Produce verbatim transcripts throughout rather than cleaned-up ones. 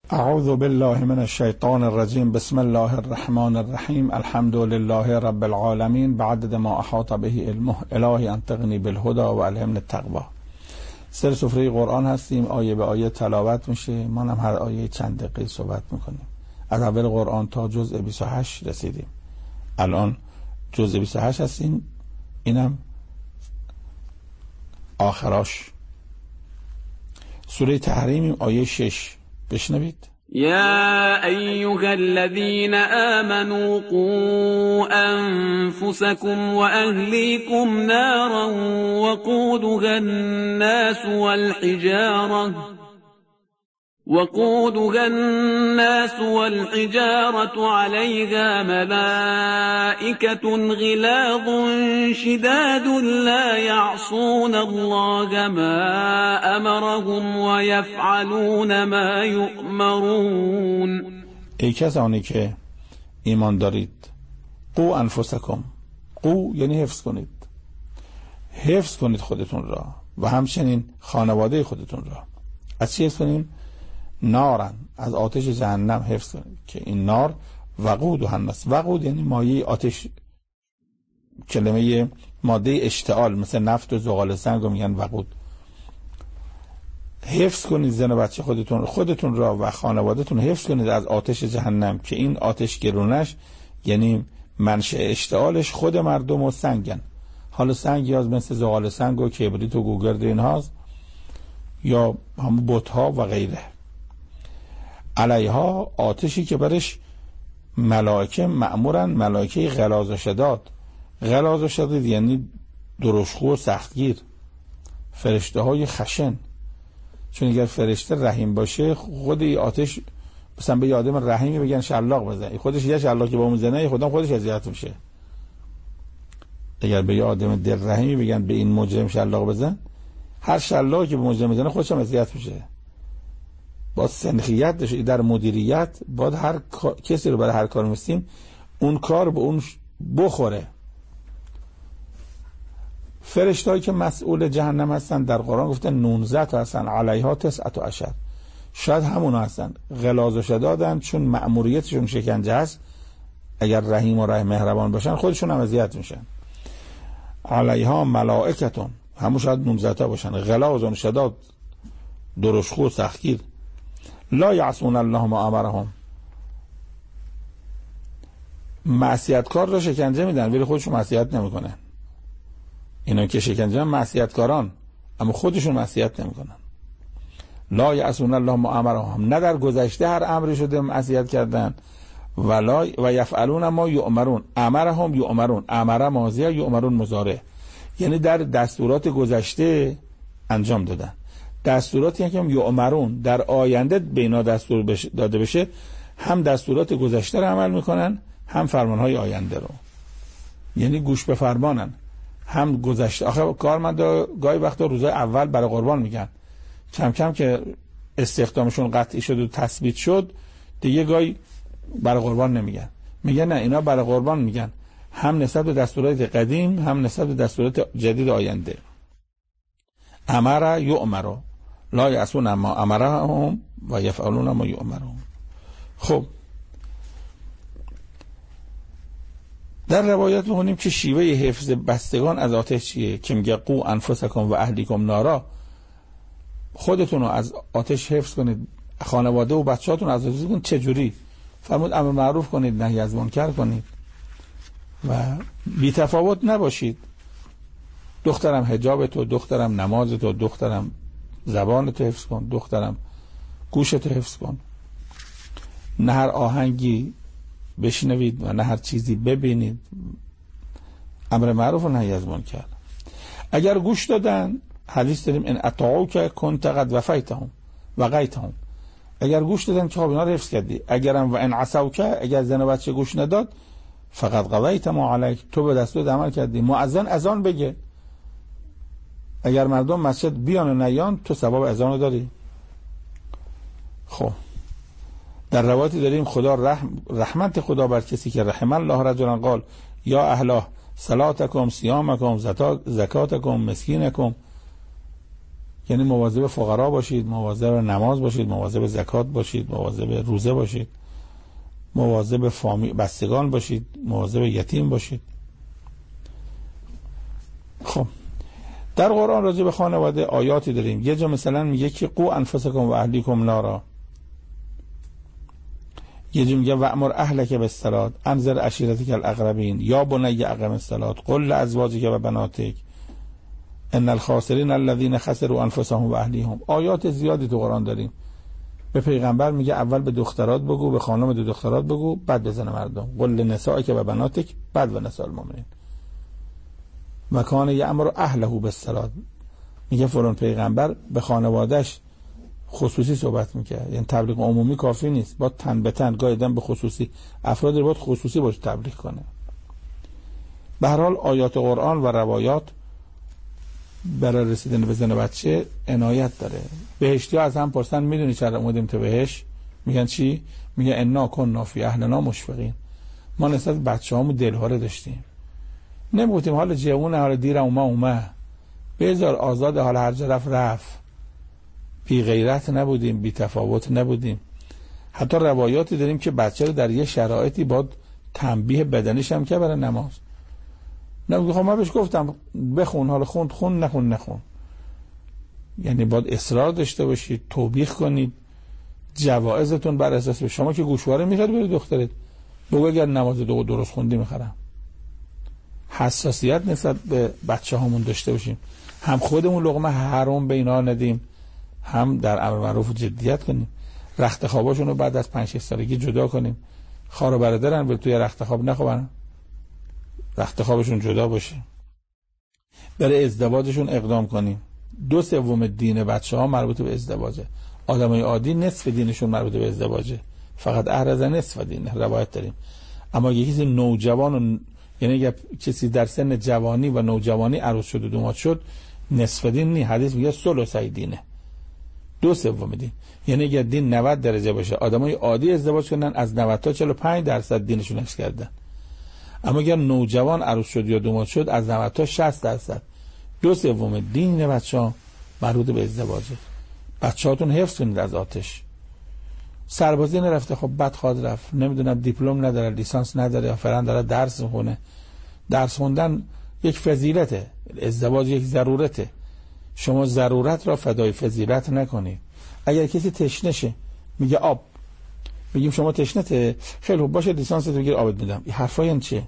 اعوذ بالله من الشیطان الرجیم. بسم الله الرحمن الرحیم. الحمد لله رب العالمین بعدد ما احاط به علمه. الهی انطقنی بالهدى و الهمنی التقوی. سر سفره قرآن هستیم، آیه به آیه تلاوت میشه. ما هم هر آیه چند دقیقه صحبت میکنیم. از اول قرآن تا جزء بیست و هشت رسیدیم. الان جزء بیست و هشت هستیم، اینم آخراش. سوره تحریم آیه شش بشنوید. يا أيها الذين آمنوا قوا أنفسكم وأهليكم نارا وقودها الناس والحجارة وقودها الناس والحجارة عليها ملائكة غلاظ شداد لا يعصون الله ما أمرهم ويفعلون ما يؤمرون. ای کسانی که ایمان دارید، قو انفسکم، قو یعنی حفظ کنید، حفظ کنید خودتون را و همچنین خانواده خودتون را. از چی حفظ کنیم؟ نارن، از آتش جهنم حفظ کنید که این نار وقود و الناس، وقود یعنی مایه آتش، کلمه ماده اشتعال مثل نفت و زغال سنگ رو میگن وقود. حفظ کنید زن و بچه خودتون خودتون را و خانوادهتون حفظ کنید از آتش جهنم که این آتش گرونش یعنی منشأ اشتعالش خود مردم و سنگن. حالا سنگ یا مثل زغال سنگ و کبریت و گوگرد اینهاست یا هم بت‌ها و غیره. علیها آتشی که برش ملائکه مأمورن، ملائکه غلاظ و شداد. غلاظ و شداد یعنی درشخو و سختگیر، فرشته های خشن. چون اگر فرشته رحیم باشه خود این آتش مثلا به آدم رحیمی بگن شلاق بزن، خودش یه شلاقی با اون زنه خودم خودش اذیت میشه. اگر به آدم دل رحیمی بگن به این مجرم شلاق بزن، هر شلاقی که به مجرم بزنه خودش هم اذیت میشه. با سنخیت داشته در مدیریت باید هر کسی رو برای هر کار میستیم اون کار به اون بخوره. فرشتهایی که مسئول جهنم هستن در قرآن گفتن نونزده تا هستن، علیها تسعة عشر. شاید همون هستن، غلاظ و شدادن، چون مأموریتشون شکنجه هست. اگر رحیم و رحیم مهربان باشن خودشون هم اذیت میشن. علیها ملائکتون، همون شاید نونزده تا باشن، غلاظ و شداد، درشخو و سختگیر. لا یعصون الله ما امرهم، معصیتکار را شکنجه میدن ولی خودشون معصیت نمیکنن. اینا که شکنجه معصیتکاران اما خودشون معصیت نمیکنن. لا یعصون الله ما امرهم، نه در گذشته هر امری شده معصیت کردن ولا و یفعلون ما یؤمرون. امرهم یؤمرون، امر ماضی، یؤمرون مضارع، یعنی در دستورات گذشته انجام دادن. دستوراتی که هم یؤمرون در آینده به اینا دستور بشه داده بشه، هم دستورات گذشته رو عمل میکنن هم فرمانهای آینده رو، یعنی گوش به فرمانن. هم گذشته آخه کارمندا گاهی وقتا روزای اول برای قربان میگن، کم کم که استخدامشون قطعی شد و تثبیت شد دیگه گاهی برای قربان نمیگن، میگن نه اینا برای قربان میگن، هم نسبت به دستورات قدیم هم نسبت به دستورات جدید آینده. امر یؤمر لا یعصون ما امرهم و یفعلون ما یؤمرون. خب در روایت می‌خونیم که شیوه حفظ بستگان از آتش چیه که میگه قو انفسکم و اهلیکم نارا، خودتون رو از آتش حفظ کنید، خانواده و بچه‌هاتون از آتش حفظ کنید. چجوری؟ فرمود امر معروف کنید، نهی از منکر کنید و بی تفاوت نباشید. دخترم حجاب تو، دخترم نماز تو، دخترم زبان تو حفظ کن، دخترم گوش تو حفظ کن. نه هر آهنگی بشنوید و نه هر چیزی ببینید. امر معروف و نهی از منکر. اگر گوش دادن، حدیث داریم ان اطاعوک کنت قد وفیتهم وقیتهم، اگر گوش دادن که اینا رو حفظ کردی. اگرم و ان عصوک، اگر زن و بچه گوش نداد، فقط قضیت ما علیک، تو به دستور عمل کردی. مؤذن اذان بگه، اگر مردم مسجد بیان و نیان تو ثواب اذان رو داری. خب در روایتی داریم خدا رحم رحمت خدا بر کسی که رحم الله رجلا قال یا اهلا صلاتکم صیامکم زکاتکم مسکینکم، یعنی مواظب فقرا باشید، مواظب نماز باشید، مواظب زکات باشید، مواظب روزه باشید، مواظب فامیل بستگان باشید، مواظب یتیم باشید. خب در قرآن راجع به خانواده آیاتی داریم. یه جا مثلا میگه که قو انفسکم و اهلیکم نارا، یه جا میگه وأمر اهلک بالصلاة انذر عشیرتک الاقربین یا بنی اقم الصلاة قل لازواجک و بناتک ان الخاسرین الذین خسروا انفسهم و اهلیهم. آیات زیادی تو قرآن داریم. به پیغمبر میگه اول به دخترات بگو، به خانم دو دخترات بگو، بعد به زن مردم. قل لنسائک و بناتک بعد و نساء المؤمنین. مکان یأمر اهله بالصلاة، میگه فلان پیغمبر به خانوادهش خصوصی صحبت میکرد. یعنی تبلیغ عمومی کافی نیست، با تن به تن گاهی به خصوصی افراد رو باید خصوصی باش تبلیغ کنه. به هر حال آیات قرآن و روایات برای رسیدن به زن و بچه عنایت داره. بهشتی ها از هم پرسن میدونی چرا اومدیم تو بهشت؟ میگن چی؟ میگه انا کنا فی اهلنا مشفقین، ما نسبت بچه‌هامون دلهاره داشتیم، نمیگفتیم حال جوونه حال دیر اومه اومه بذار آزاد، حال هر جا رفت رفت، بی غیرت نبودیم، بی تفاوت نبودیم. حتی روایاتی داریم که بچه رو در یه شرایطی باید تنبیه بدنیش هم که برای نماز نمیگه. خب من بهش گفتم بخون، حالا خوند خون، نخون نخون. یعنی باید اصرار داشته باشید، توبیخ کنید، جوائزتون بر اساس. شما که گوشواره میخواد برید دخترت بگو اگر نماز دو درست خوندی میخرم. حساسیت نسبت به بچه هامون داشته باشیم، هم خودمون لقمه حرام به اینا ندیم، هم در امر معروف جدیت کنیم. رخت خواباشون رو بعد از پنج شش سالگی جدا کنیم. خواهر و برادرن ولی توی رخت خواب نخوابن، رخت خوابشون جدا باشه. برای ازدواجشون اقدام کنیم. دو سوم دین بچه ها مربوط به ازدواجه. آدمای عادی نصف دینشون مربوط به ازدواجه، فقط احرز نصف دین روایت داریم. اما یکی کسی نوجوان و یعنی اگه کسی در سن جوانی و نوجوانی عروس شد و دومات شد نصف دین نی، حدیث میگه ثلثی دینه، دو سوم دین. یعنی اگه دین نود درجه باشه آدمای عادی ازدواج کنن از نود تا چهل و پنج درصد دینشون حفظ کردن. اما اگر نوجوان عروس شد یا دومات شد از نود تا شصت درصد. دو سوم دین بچه‌ها مربوط به ازدواجه. بچه‌هاتون حفظ کنید از آتش. سربازی نرفته، خب بد خواد رفت، نمیدونم دیپلم نداره، لیسانس نداره، فرند داره درس میخونه. درس خوندن یک فضیلته، ازدواج یک ضرورته. شما ضرورت را فدای فضیلت نکنید. اگر کسی تشنه شه میگه آب، میگیم شما تشنته، خیلی خوب باشه لیسانس تو بگیر آبت میدم. این حرفا یعنی چیه؟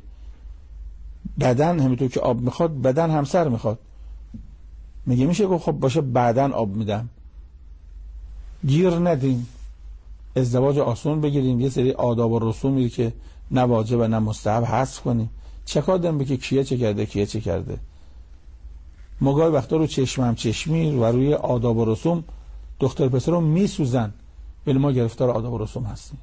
بدن همینطور که آب میخواد بدن همسر میخواد. میگه میشه گفت خب باشه بعدن آب میدم. گیر ندیم، ازدواج آسون بگیریم، یه سری آداب و رسومی که نه واجب و نه مستحب حذف کنیم. چه کار داریم بگه کیه چه کرده کیه چه کرده. ما گاهی وقتا رو چشم هم چشمی و روی آداب و رسوم دختر پسر رو میسوزن، ولی ما گرفتار آداب و رسوم هستیم.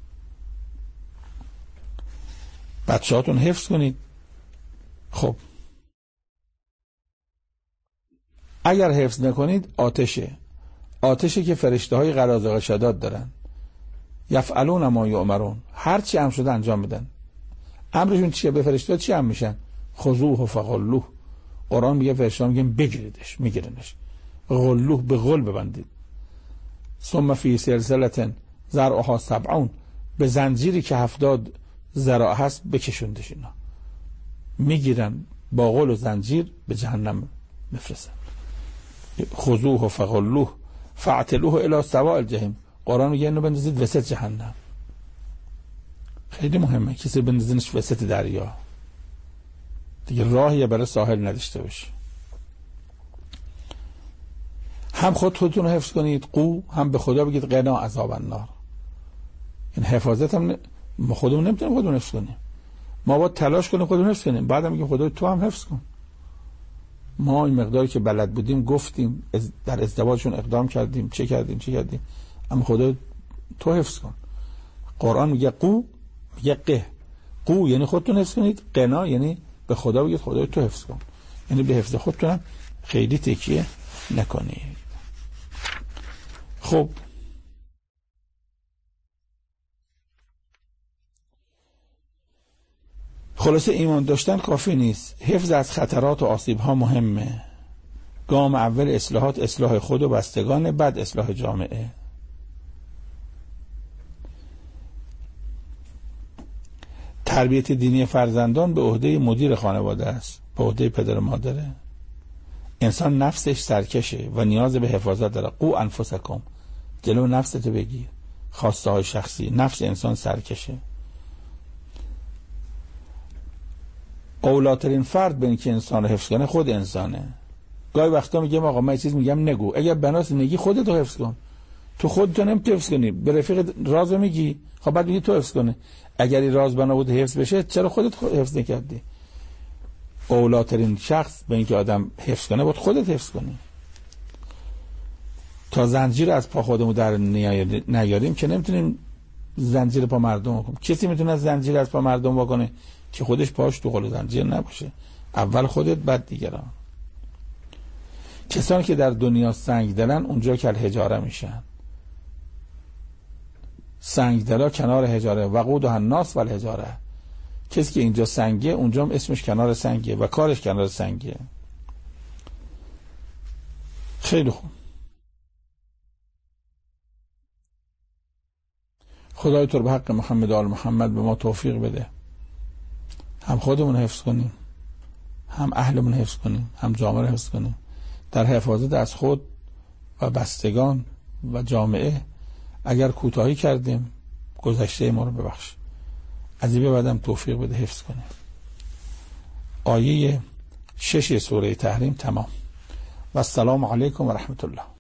بچه‌هاتون حفظ کنید. خب اگر حفظ نکنید آتشه، آتشه که فرشته های غلاظه و شداد دارن، یفعلون ما یؤمرون، هر چی امر شده انجام میدن. امرشون چیه؟ به فرشته چی امر میشن؟ خذوه فغلوه. قرآن میگه فرشته میگن بگیریدش، میگیرنش. غلوه به غل ببندید. ثم فی سلسله ذرعها سبعون، به زنجیری که هفتاد ذراع هست بکشوندش. اینا میگیرن با غل و زنجیر به جهنم میفرستن. خذوه فغلوه فاعتلوه الی سواء الجحیم. قرآن میگه اینو بندازید وسط جهنم. خیلی مهمه کسی بندازینش وسط دریا، دیگه راهی برای ساحل نداشته باشه. هم خود خودتون رو حفظ کنید، قو، هم به خدا بگید قنا عذاب النار. این حفاظت هم ما خودمون نمیتونیم خودمون حفظ کنیم، ما باید تلاش کنیم خودمون حفظ کنیم. بعدم میگیم خدا تو هم حفظ کن. ما این مقداری که بلد بودیم گفتیم، در ازدواجشون اقدام کردیم، چه کردیم چه کردیم، اما خدا تو حفظ کن. قرآن میگه قو، میگه قه. قو یعنی خودتون حفظ کنید، قنا یعنی به خدا بگید خدا تو حفظ کن. یعنی به حفظ خودتون خیلی تکیه نکنید. خب خلاصه ایمان داشتن کافی نیست، حفظ از خطرات و آسیب ها مهمه. گام اول اصلاحات، اصلاح خود و بستگان، بعد اصلاح جامعه. تربیت دینی فرزندان به عهده مدیر خانواده است، به عهده پدر و مادره. انسان نفسش سرکشه و نیاز به حفاظت داره. قو انفسکم، جلو نفستو بگیر، خواسته های شخصی. نفس انسان سرکشه. اولاترین فرد به این که انسان رو حفظ کنه خود انسانه. گاهی وقتا میگم آقا من چیز میگم نگو، اگر بناس میگی خودت رو حفظ کن. تو خودت نمیتونی حفظ کنی، به رفیق راز میگی، خب بعد میگی تو حفظ کنه. اگر این راز بنا بود حفظ بشه، چرا خودت حفظ نکردی؟ اولاترین شخص به این که آدم حفظ کنه باید خودت حفظ کنی. تا زنجیر از پا خودمون در نیاریم که نمیتونیم زنجیر پا مردم کنیم. کسی میتونه زنجیر از پا مردم بکنه که خودش پاش تو قل زنجیر نباشه. اول خودت، بعد دیگران. کسانی که در دنیا سنگ دلن اونجا که الحجاره میشن. سنگ دلا کنار حجاره، وقودها الناس والحجاره. کسی که اینجا سنگه اونجا هم اسمش کنار سنگه و کارش کنار سنگه. خیلی خوب. خدای تو رو به حق محمد آل محمد به ما توفیق بده، هم خودمون حفظ کنیم، هم اهلمون حفظ کنیم، هم جامعه رو حفظ کنیم. در حفاظت از خود و بستگان و جامعه اگر کوتاهی کردیم گذشته ما رو ببخش. از این به بعدم توفیق بده حفظ کنیم. آیه شش سوره تحریم تمام. و السلام علیکم و رحمت الله.